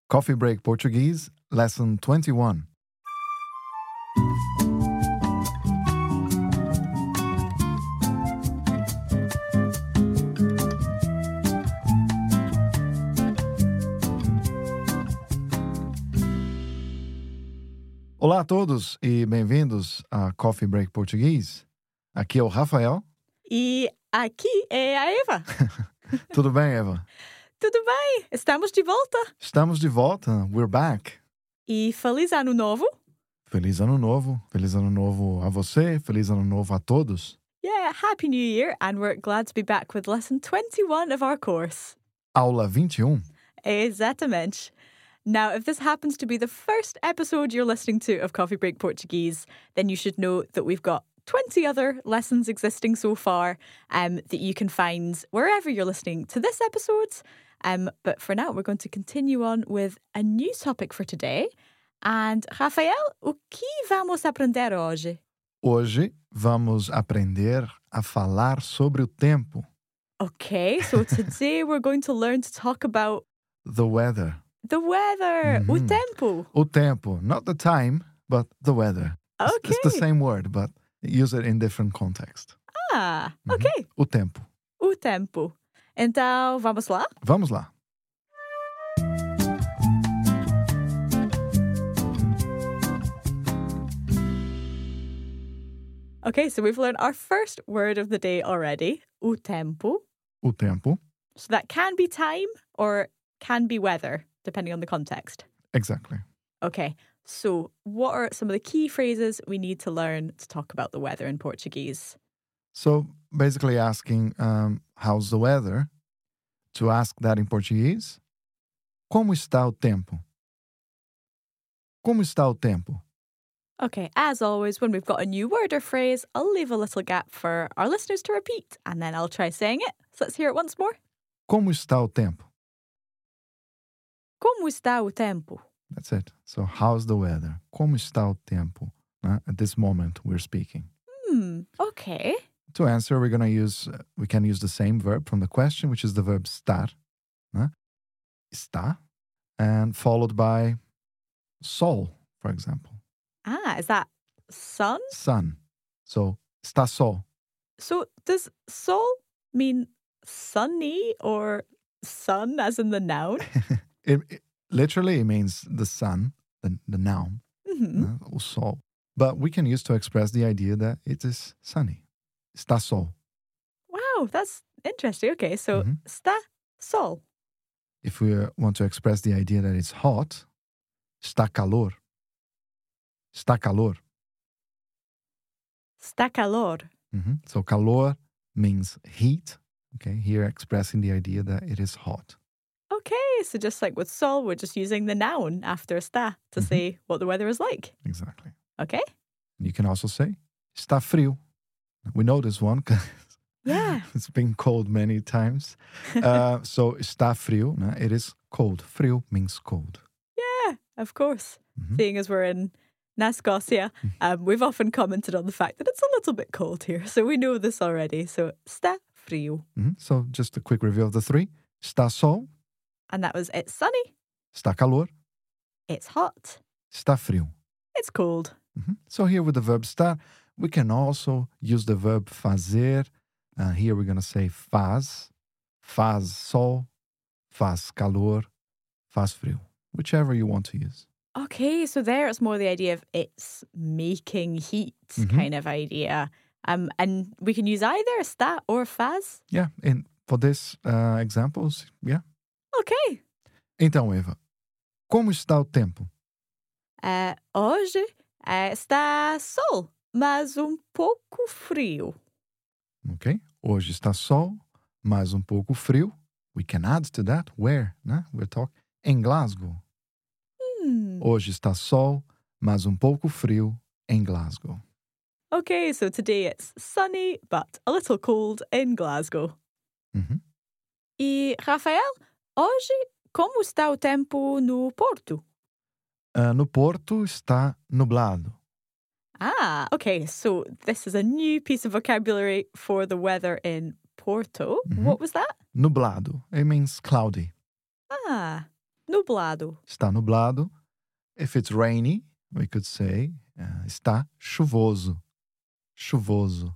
Coffee Break Portuguese, Lesson 21. Olá a todos e bem-vindos a Coffee Break Português. Aqui é o Rafael. E aqui é a Eva. Tudo bem, Eva? Tudo bem? Estamos de volta. Estamos de volta. We're back. E feliz ano novo. Feliz ano novo. Feliz ano novo a você. Feliz ano novo a todos. Yeah, Happy New Year, and we're glad to be back with lesson 21 of our course. Aula 21. Exatamente. Now, if this happens to be the first episode you're listening to of Coffee Break Portuguese, then you should know that we've got 20 other lessons existing so far that you can find wherever you're listening to this episode. But for now, we're going to continue on with a new topic for today. And, Rafael, o que vamos aprender hoje? Hoje vamos aprender a falar sobre o tempo. Okay, so today we're going to learn to talk about The weather. the weather, o tempo. O tempo. Not the time, but the weather. Okay. It's the same word, but use it in different context. Ah, okay. O tempo. O tempo. Então, vamos lá? Vamos lá. Okay, so we've learned our first word of the day already, o tempo. O tempo. So that can be time or can be weather, depending on the context. Exactly. Okay, so what are some of the key phrases we need to learn to talk about the weather in Portuguese? So basically asking, how's the weather? To ask that in Portuguese, como está o tempo? Como está o tempo? Okay, as always, when we've got a new word or phrase, I'll leave a little gap for our listeners to repeat, and then I'll try saying it. So let's hear it once more. Como está o tempo? Como está o tempo? That's it. So how's the weather? Como está o tempo? At this moment we're speaking. Okay. To answer, we can use the same verb from the question, which is the verb estar. Está. And followed by sol, for example. Ah, is that sun? Sun. So, está sol. So does sol mean sunny or sun as in the noun? It literally means the sun, the noun, o sol. But we can use to express the idea that it is sunny. Está sol. Wow, that's interesting. Okay, so está sol. If we want to express the idea that it's hot, está calor. Está calor. Está calor. So calor means heat. Okay, here expressing the idea that it is hot. Okay, so just like with sol, we're just using the noun after está to say what the weather is like. Exactly. Okay? You can also say, está frio. We know this one because Yeah. it's been cold many times. So, está frio, it is cold. Frio means cold. Yeah, of course. Seeing as we're in Na Scotia, we've often commented on the fact that it's a little bit cold here. So we know this already. So, está frio. So, just a quick review of the three. Está sol, And that was it's sunny, está calor, it's hot, está frio. it's cold. So here with the verb estar, we can also use the verb fazer. Here we're going to say faz sol, faz calor, faz frio, whichever you want to use. Okay, so there it's more the idea of it's making heat kind of idea. And we can use either está or faz. Yeah, and for this examples, yeah. Okay. Então, Eva, como está o tempo? Hoje está sol, mas pouco frio. Okay, hoje está sol, mas pouco frio. We can add to that where, né? We're talking em Glasgow. Hoje está sol, mas pouco frio em Glasgow. Okay, so today it's sunny but a little cold in Glasgow. E Rafael, hoje como está o tempo no Porto? No Porto está nublado. Ah, okay, so this is a new piece of vocabulary for the weather in Porto. What was that? Nublado. It means cloudy. Ah, nublado. Está nublado. If it's rainy, we could say está chuvoso. Chuvoso.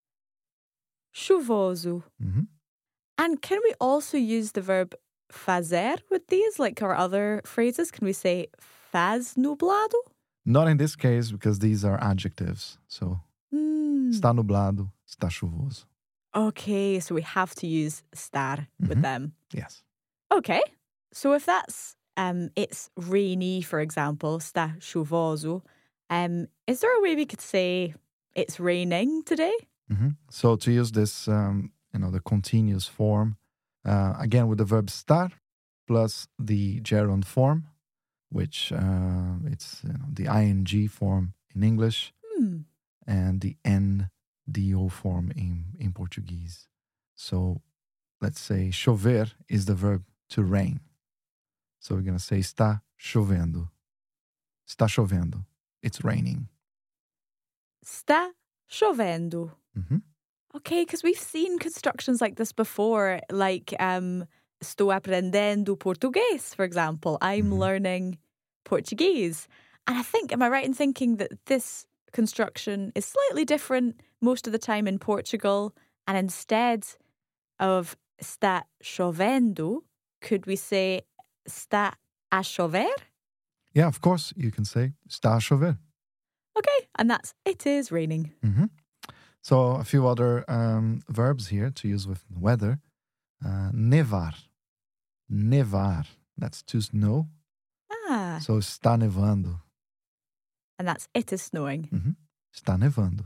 Chuvoso. Mhm. And can we also use the verb fazer with these, like our other phrases? Can we say faz nublado? Not in this case because these are adjectives. So, está nublado, está chuvoso. Okay, so we have to use estar with them. Yes. Okay, so if that's it's rainy, for example, está chuvoso, is there a way we could say it's raining today? So to use this, the continuous form, again with the verb estar plus the gerund form, which it's the ing form in English and the NDO form in Portuguese. So let's say chover is the verb to rain. So we're going to say está chovendo. Está chovendo. It's raining. Está chovendo. Okay, because we've seen constructions like this before, like estou aprendendo português, for example. I'm learning Portuguese. And I think, am I right in thinking that this construction is slightly different most of the time in Portugal? And instead of está chovendo, could we say está a chover? Yeah, of course, you can say está a chover. Okay, and that's it is raining. So a few other verbs here to use with weather. Nevar. Nevar. That's to snow. So está nevando. And that's it is snowing. Está nevando.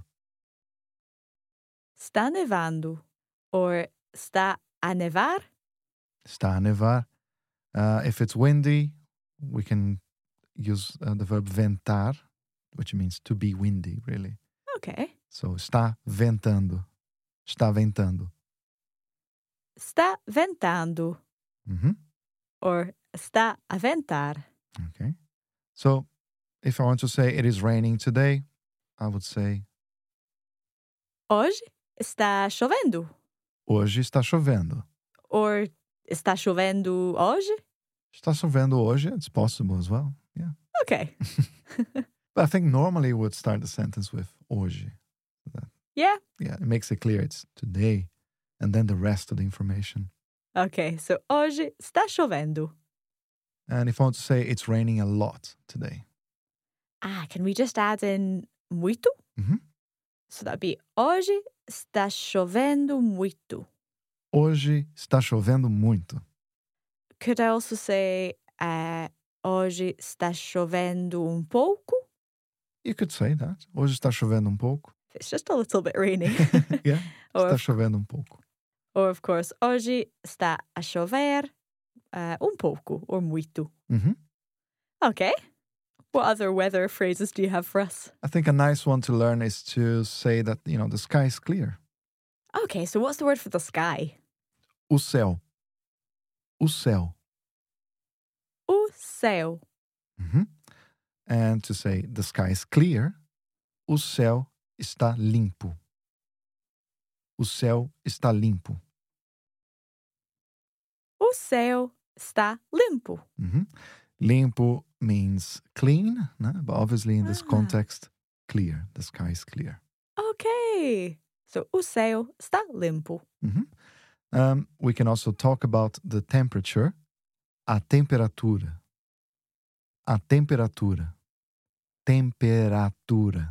Está nevando. Or está a nevar. Está a nevar. If it's windy, we can use the verb ventar, which means to be windy, really. Okay. So está ventando. Está ventando. Está ventando. Or está a ventar. Okay. So if I want to say it is raining today, I would say Hoje está chovendo. hoje está chovendo. Or está chovendo hoje? Está chovendo hoje. It's possible as well. Yeah. Okay. But I think normally we would start the sentence with hoje. Yeah. Yeah, it makes it clear it's today and then the rest of the information. Okay, so hoje está chovendo. And if I want to say it's raining a lot today. Can we just add in muito? So that'd be hoje está chovendo muito. Hoje está chovendo muito. Could I also say hoje está chovendo pouco? You could say that. Hoje está chovendo pouco. It's just a little bit raining. Yeah, está chovendo pouco. Or of course, hoje está a chover pouco or muito. Okay. What other weather phrases do you have for us? I think a nice one to learn is to say that, the sky is clear. Okay, so what's the word for the sky? O céu. O céu. O céu. And to say the sky is clear, o céu está limpo. O céu está limpo. O céu está limpo. Limpo means clean, né? But obviously in this context, clear. The sky is clear. Okay. So o céu está limpo. We can also talk about the temperature. A temperatura. A temperatura. Temperatura.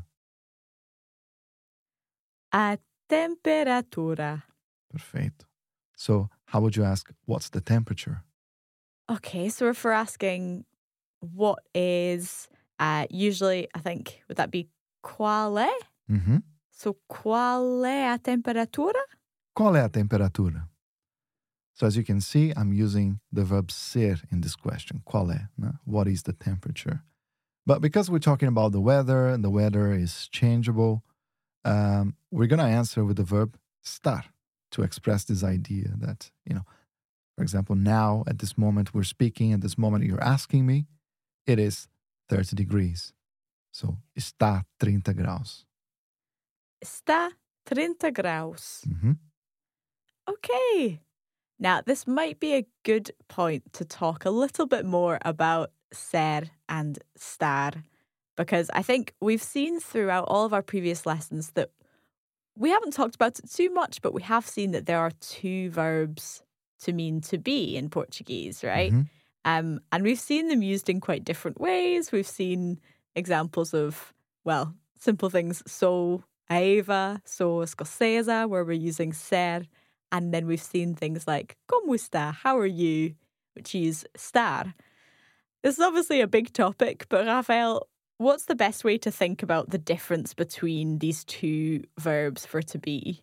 A temperatura. Perfeito. So how would you ask, what's the temperature? Okay, so if we're asking what is, usually I think, would that be qual é? So qual é a temperatura? Qual é a temperatura? So as you can see, I'm using the verb ser in this question. Qual é? Né? What is the temperature? But because we're talking about the weather, and the weather is changeable, we're going to answer with the verb estar to express this idea that, for example, now at this moment we're speaking, at this moment you're asking me, it is 30 degrees. So, está 30 graus. Está 30 graus. Mm-hmm. Okay. Now, this might be a good point to talk a little bit more about ser and estar, because I think we've seen throughout all of our previous lessons that we haven't talked about it too much, but we have seen that there are two verbs to mean to be in Portuguese, right? Mm-hmm. And we've seen them used in quite different ways. We've seen examples of, well, simple things. Sou a Eva, sou escocesa, where we're using ser. And then we've seen things like como está, how are you, which use estar. This is obviously a big topic, but Rafael, what's the best way to think about the difference between these two verbs for to be?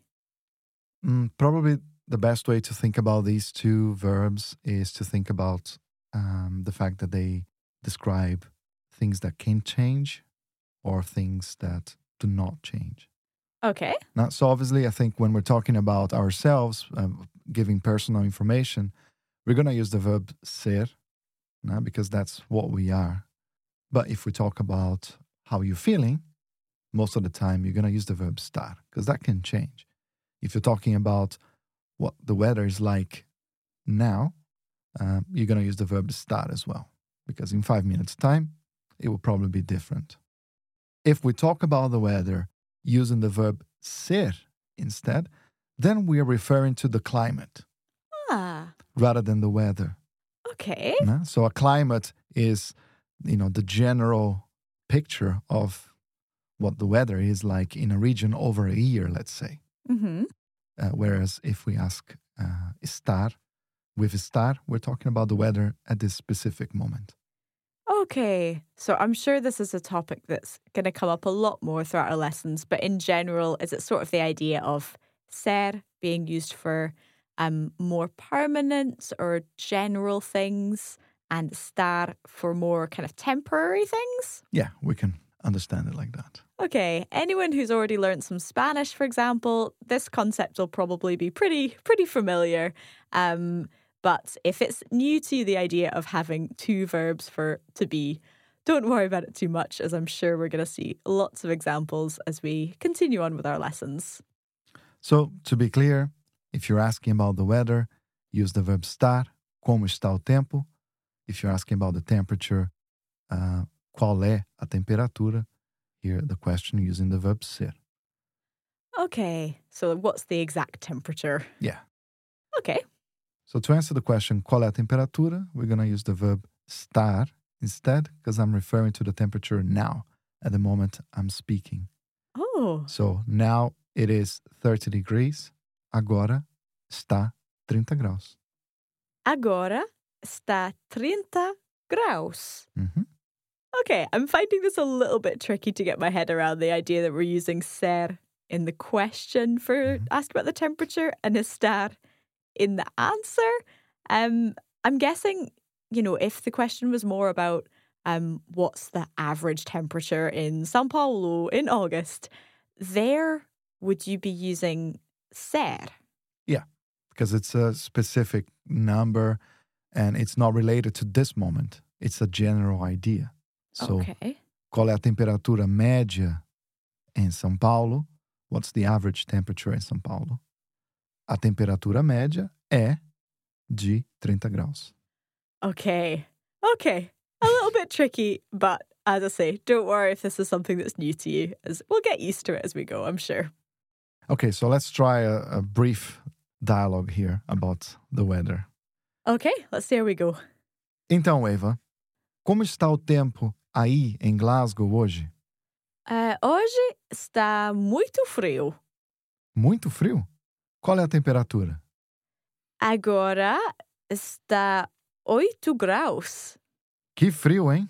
Probably the best way to think about these two verbs is to think about the fact that they describe things that can change or things that do not change. Okay. Now, so obviously, I think when we're talking about ourselves, giving personal information, we're going to use the verb ser, because that's what we are. But if we talk about how you're feeling, most of the time you're going to use the verb estar, because that can change. If you're talking about what the weather is like now, you're going to use the verb estar as well, because in 5 minutes' time, it will probably be different. If we talk about the weather using the verb ser instead, then we are referring to the climate rather than the weather. Okay. So a climate is, the general picture of what the weather is like in a region over a year, let's say. Mm-hmm. Whereas if we ask estar, with estar, we're talking about the weather at this specific moment. Okay, so I'm sure this is a topic that's going to come up a lot more throughout our lessons, but in general, is it sort of the idea of ser being used for more permanent or general things and estar for more kind of temporary things? Yeah, we can understand it like that. Okay, anyone who's already learned some Spanish, for example, this concept will probably be pretty familiar. But if it's new to you, the idea of having two verbs for to be, don't worry about it too much, as I'm sure we're going to see lots of examples as we continue on with our lessons. So, to be clear, if you're asking about the weather, use the verb estar, como está o tempo. If you're asking about the temperature, qual é a temperatura? Here, the question using the verb ser. Okay, so what's the exact temperature? Yeah. Okay. So to answer the question, qual é a temperatura? We're going to use the verb estar instead, because I'm referring to the temperature now, at the moment I'm speaking. Oh. So now it is 30 degrees. Agora está 30 graus. Agora está 30 graus. Mm-hmm. Okay, I'm finding this a little bit tricky to get my head around, the idea that we're using ser in the question for asking about the temperature and estar in the answer. I'm guessing, if the question was more about what's the average temperature in São Paulo in August, there would you be using ser? Yeah, because it's a specific number and it's not related to this moment. It's a general idea. So, okay. Qual é a temperatura média em São Paulo? What's the average temperature in São Paulo? A temperatura média é de 30 graus. Okay. A little bit tricky, but as I say, don't worry if this is something that's new to you, as we'll get used to it as we go, I'm sure. Okay, so let's try a brief dialogue here about the weather. Okay, let's see how we go. Então, Eva, como está o tempo aí em Glasgow hoje? Hoje está muito frio. Muito frio? Qual é a temperatura? Agora está 8 graus. Que frio, hein?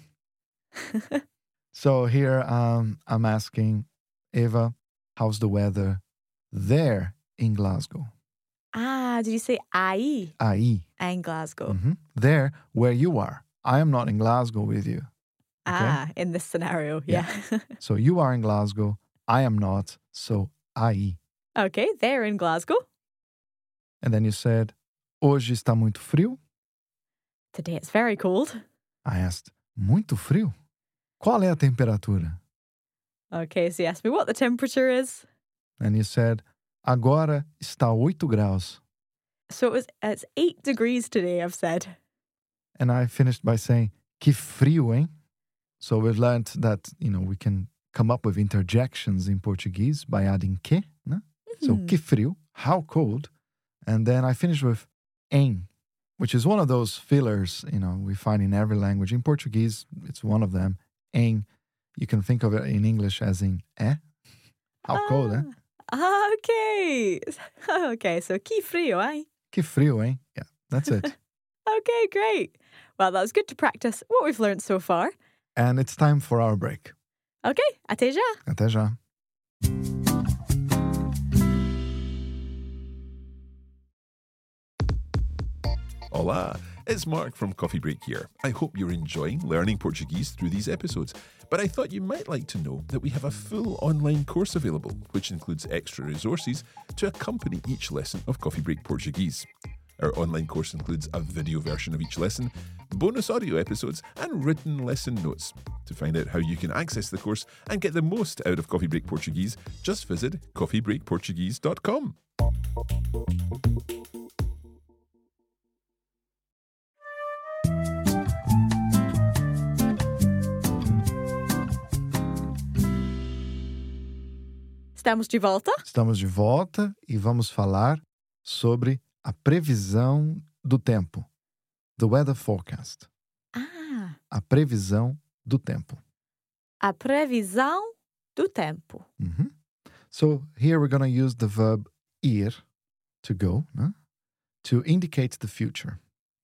So here I'm asking, Eva, how's the weather there in Glasgow? Did you say aí? Aí. In Glasgow. Mm-hmm. There, where you are. I am not in Glasgow with you. Okay? In this scenario, yeah. So you are in Glasgow, I am not, so aí. Okay, there in Glasgow. And then you said, hoje está muito frio? Today it's very cold. I asked, muito frio? Qual é a temperatura? Okay, so you asked me what the temperature is. And you said, agora está 8 graus. So it's 8 degrees today, I've said. And I finished by saying, que frio, hein? So we've learned that, we can come up with interjections in Portuguese by adding que, né? So, que frio, how cold. And then I finish with em, which is one of those fillers, we find in every language. In Portuguese, it's one of them. Em, you can think of it in English as in How cold, eh? Okay. Okay, so que frio, eh? Que frio, hein? Yeah, that's it. Okay, great. Well, that was good to practice what we've learned so far. And it's time for our break. Okay, até já. Até já. Hola, it's Mark from Coffee Break here. I hope you're enjoying learning Portuguese through these episodes, but I thought you might like to know that we have a full online course available, which includes extra resources to accompany each lesson of Coffee Break Portuguese. Our online course includes a video version of each lesson, bonus audio episodes, and written lesson notes. To find out how you can access the course and get the most out of Coffee Break Portuguese, just visit coffeebreakportuguese.com. Estamos de volta? Estamos de volta e vamos falar sobre a previsão do tempo. The weather forecast. Ah, A previsão do tempo. a previsão do tempo. Mhm. So here we're going to use the verb ir, to go, né? To indicate the future.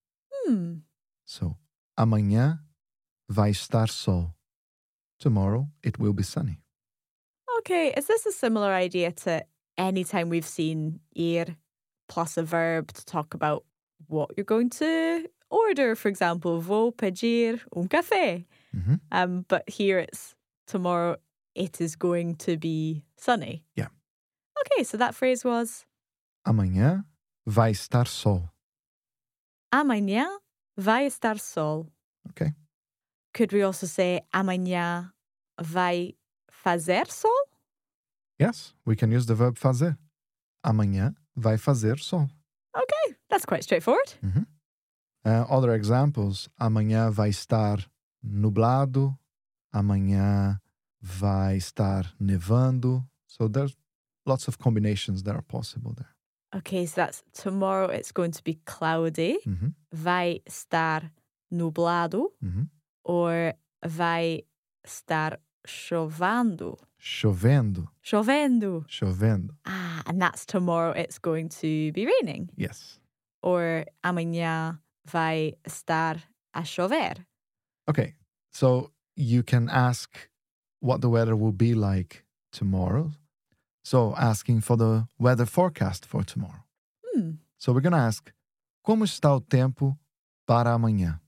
So, amanhã vai estar sol. Tomorrow it will be sunny. Okay, is this a similar idea to any time we've seen ir plus a verb to talk about what you're going to order? For example, vou pedir café. Mhm. But here it's tomorrow it is going to be sunny. Yeah. Okay, so that phrase was Amanhã vai estar sol. amanhã vai estar sol. Okay. Could we also say amanhã vai fazer sol? Yes, we can use the verb fazer. Amanhã vai fazer sol. Okay, that's quite straightforward. Other examples. Amanhã vai estar nublado. Amanhã vai estar nevando. So there's lots of combinations that are possible there. Okay, so that's tomorrow it's going to be cloudy. Mhm. Vai estar nublado Mhm. or vai estar chovendo. Chovendo. Chovendo. Chovendo. Ah, and that's tomorrow it's going to be raining. Yes. Or amanhã vai estar a chover. Okay, so you can ask what the weather will be like tomorrow. So asking for the weather forecast for tomorrow. So we're going to ask, como está o tempo para amanhã?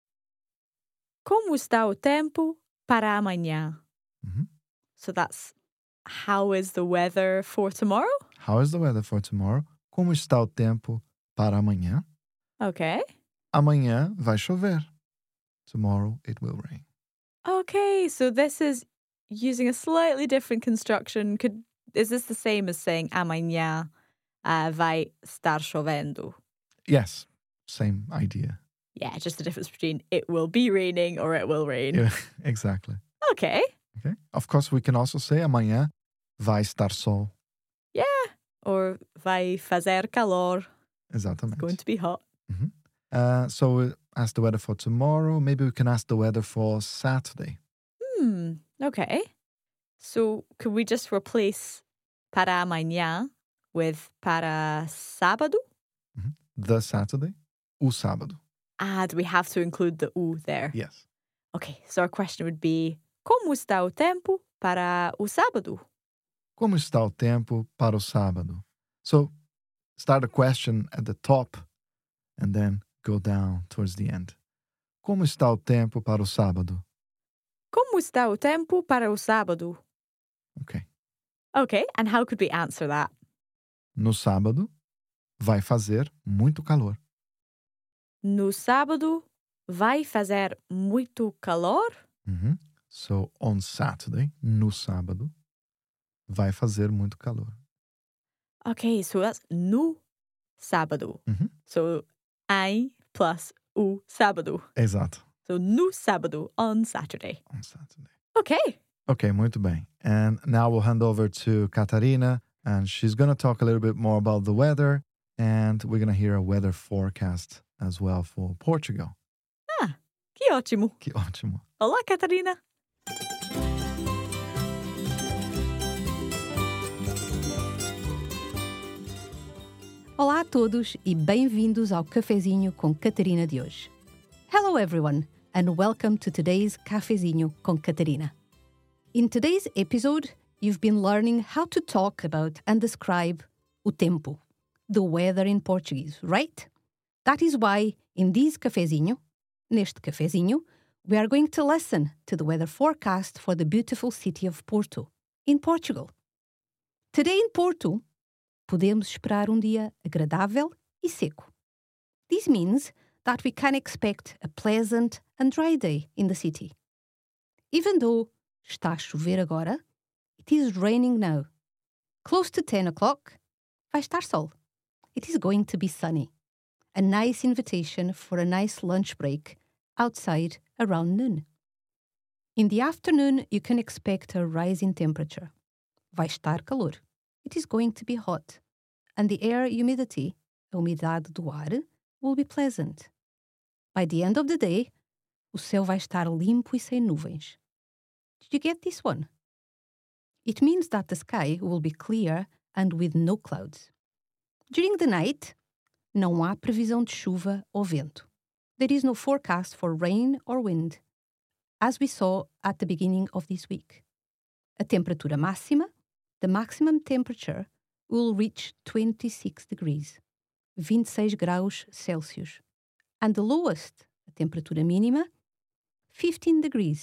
Como está o tempo para amanhã? Mhm. So that's how is the weather for tomorrow? How is the weather for tomorrow? Como está o tempo para amanhã? Okay. Amanhã vai chover. Tomorrow it will rain. Okay, so this is using a slightly different construction. Is this the same as saying amanhã vai estar chovendo? Yes, same idea. Yeah, just the difference between it will be raining or it will rain. Yeah, exactly. Okay. Okay. Of course, we can also say amanhã vai estar sol. Yeah. Or vai fazer calor. Exatamente. It's going to be hot. So we ask the weather for tomorrow. Maybe we can ask the weather for Saturday. Okay. So could we just replace para amanhã with para sábado? The Saturday, o sábado. Ah, do we have to include the u there? Yes. Okay, so our question would be, como está o tempo para o sábado? Como está o tempo para o sábado? So start a question at the top and then go down towards the end. Como está o tempo para o sábado? Como está o tempo para o sábado? Okay. Okay, and how could we answer that? No sábado, vai fazer muito calor. No sábado vai fazer muito calor? So on Saturday, no sábado, vai fazer muito calor. Okay, so that's no sábado. Uhum. So, em plus o sábado. Exato. So, no sábado, on Saturday. On Saturday. Okay. Okay, muito bem. And now we'll hand over to Catarina, and she's going to talk a little bit more about the weather, and we're going to hear a weather forecast as well for Portugal. Ah, que ótimo. Que ótimo. Olá, Catarina. Olá a todos e bem-vindos ao Cafezinho com Catarina de hoje. Hello everyone and welcome to today's Cafezinho com Catarina. In today's episode, you've been learning how to talk about and describe o tempo, the weather in Portuguese, right? That is why in this neste cafezinho, we are going to listen to the weather forecast for the beautiful city of Porto, in Portugal. Today in Porto, podemos esperar dia agradável e seco. This means that we can expect a pleasant and dry day in the city. Even though está a chover agora, it is raining now. Close to 10 o'clock, vai estar sol. It is going to be sunny. A nice invitation for a nice lunch break outside around noon. In the afternoon, you can expect a rise in temperature. Vai estar calor. It is going to be hot. And the air humidity, a umidade do ar, will be pleasant. By the end of the day, o céu vai estar limpo e sem nuvens. Did you get this one? It means that the sky will be clear and with no clouds. During the night, não há previsão de chuva ou vento. There is no forecast for rain or wind, as we saw at the beginning of this week. A temperatura máxima, the maximum temperature, will reach 26 degrees, 26 graus Celsius. And the lowest, a temperatura mínima, 15 degrees,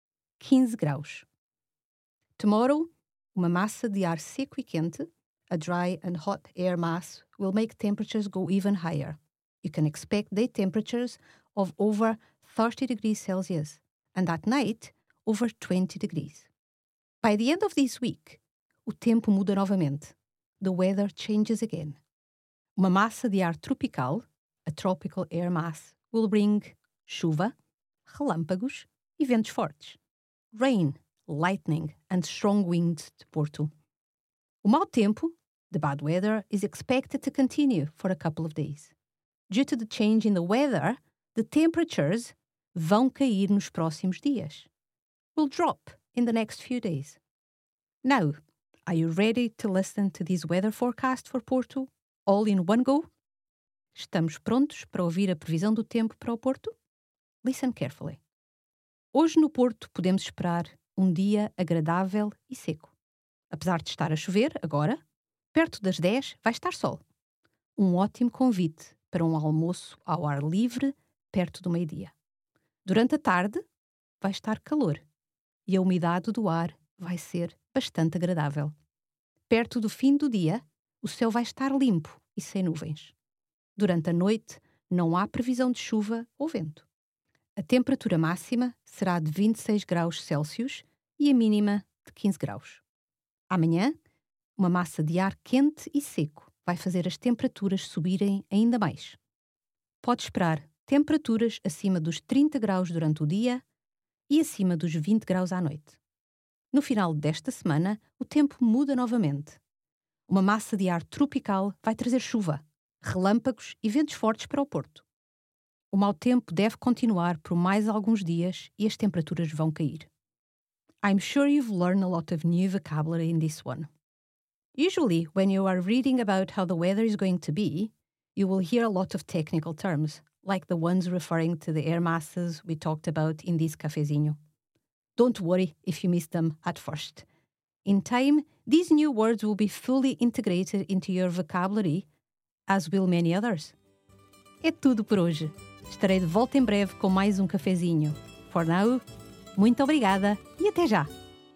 15 graus. Tomorrow, uma massa de ar seco e quente, a dry and hot air mass, will make temperatures go even higher. You can expect day temperatures of over 30 degrees Celsius, and at night, over 20 degrees. By the end of this week, o tempo muda novamente. The weather changes again. Uma massa de ar tropical, a tropical air mass, will bring chuva, relâmpagos e ventos fortes. Rain, lightning and strong winds to Porto. O mau tempo, the bad weather, is expected to continue for a couple of days. Due to the change in the weather, the temperatures vão cair nos próximos dias. Will drop in the next few days. Now, are you ready to listen to this weather forecast for Porto, all in one go? Estamos prontos para ouvir a previsão do tempo para o Porto? Listen carefully. Hoje no Porto podemos esperar dia agradável e seco. Apesar de estar a chover agora, perto das 10 vai estar sol. Ótimo convite para almoço ao ar livre perto do meio-dia. Durante a tarde vai estar calor e a umidade do ar vai ser bastante agradável. Perto do fim do dia, o céu vai estar limpo e sem nuvens. Durante a noite, não há previsão de chuva ou vento. A temperatura máxima será de 26 graus Celsius e a mínima de 15 graus. Amanhã, uma massa de ar quente e seco vai fazer as temperaturas subirem ainda mais. Pode esperar temperaturas acima dos 30 graus durante o dia e acima dos 20 graus à noite. No final desta semana, o tempo muda novamente. Uma massa de ar tropical vai trazer chuva, relâmpagos e ventos fortes para o Porto. O mau tempo deve continuar por mais alguns dias e as temperaturas vão cair. I'm sure you've learned a lot of new vocabulary in this one. Usually, when you are reading about how the weather is going to be, you will hear a lot of technical terms, like the ones referring to the air masses we talked about in this cafezinho. Don't worry if you miss them at first. In time, these new words will be fully integrated into your vocabulary, as will many others. É tudo por hoje. Estarei de volta em breve com mais cafezinho. For now, muito obrigada e até já!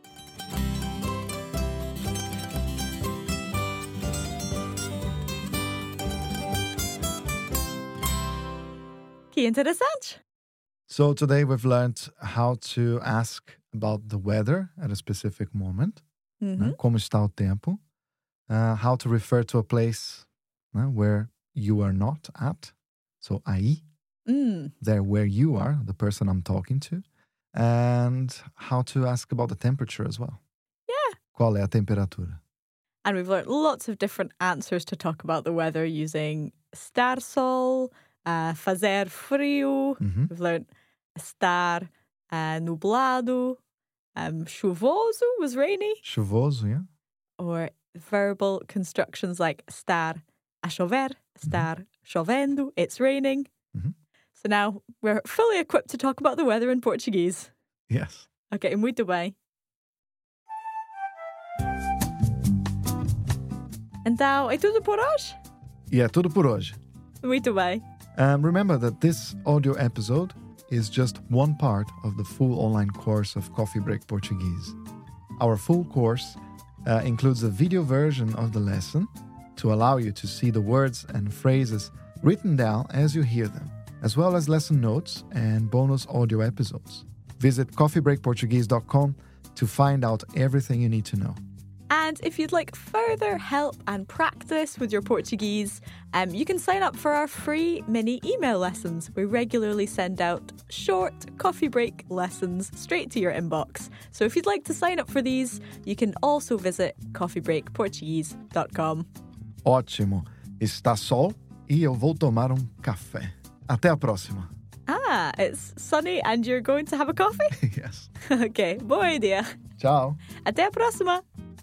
Que interessante! So today we've learned how to ask about the weather at a specific moment, né? Como está o tempo, how to refer to a place where you are not at. So aí. There where you are, the person I'm talking to. And how to ask about the temperature as well. Yeah. Qual é a temperatura? And we've learned lots of different answers to talk about the weather using estar sol, fazer frio. We've learned estar nublado, chuvoso was rainy. Chuvoso, yeah. Or verbal constructions like estar a chover, estar chovendo, it's raining. So now we're fully equipped to talk about the weather in Portuguese. Yes. Ok, muito bem. Então, é tudo por hoje? E é tudo por hoje. Muito bem. Remember that this audio episode is just one part of the full online course of Coffee Break Portuguese. Our full course includes a video version of the lesson to allow you to see the words and phrases written down as you hear them, as well as lesson notes and bonus audio episodes. Visit coffeebreakportuguese.com to find out everything you need to know. And if you'd like further help and practice with your Portuguese, you can sign up for our free mini email lessons. We regularly send out short coffee break lessons straight to your inbox. So if you'd like to sign up for these, you can also visit coffeebreakportuguese.com. Ótimo. Está sol e eu vou tomar café. Até a próxima. It's sunny and you're going to have a coffee? Yes. Ok, boa ideia. Ciao. Até a próxima.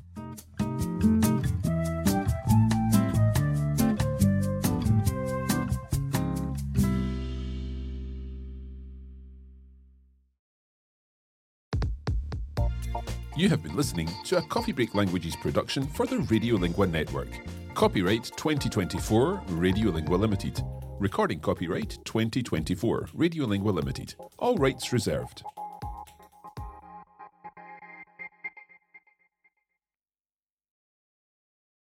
You have been listening to a Coffee Break Languages production for the Radiolingua Network. Copyright 2024 Radiolingua Limited. Recording copyright 2024 Radiolingua Limited. All rights reserved.